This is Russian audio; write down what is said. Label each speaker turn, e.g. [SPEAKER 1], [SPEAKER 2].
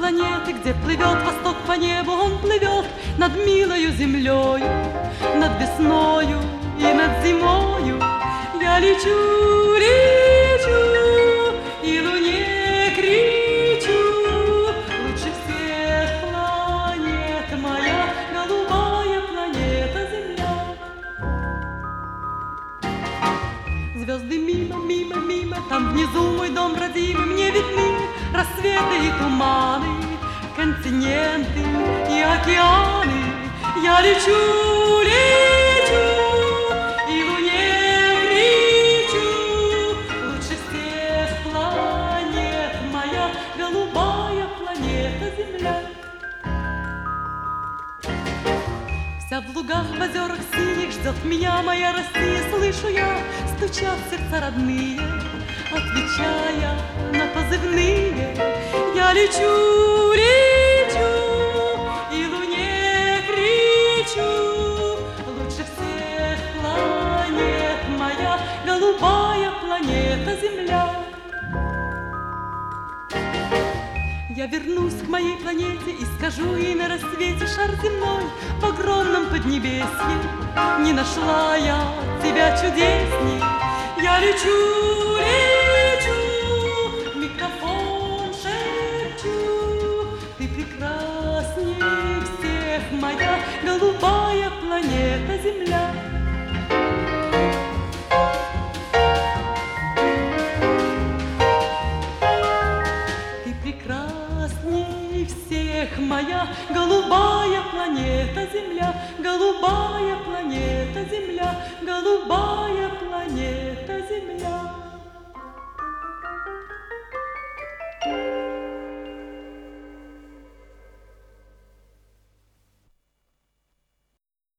[SPEAKER 1] планеты, где плывет восток по небу. Он плывет над милою землею, над весною и над зимою. Я лечу, лечу, и луне кричу: лучше всех планет моя голубая планета Земля. Звезды мимо, мимо, мимо, там внизу мой дом родимый. Мне видны рассветы и туманы, континенты и океаны. Я лечу, лечу, и луне кричу: лучше всех планет моя голубая планета Земля. Вся в лугах, в озерах синих ждет меня моя Россия. Слышу я, стучат сердца родные, отвечая на позывные. Я лечу, лечу, и луне кричу: лучше всех планет моя голубая планета Земля. Я вернусь к моей планете и скажу ей на рассвете: шар земной в огромном поднебесье, не нашла я тебя чудесней. Я лечу, лечу, микрофон шепчу: ты прекрасней всех, моя голубая планета Земля. Ты прекрасней всех, моя голубая планета Земля. Голубая планета Земля, голубая планета Земля.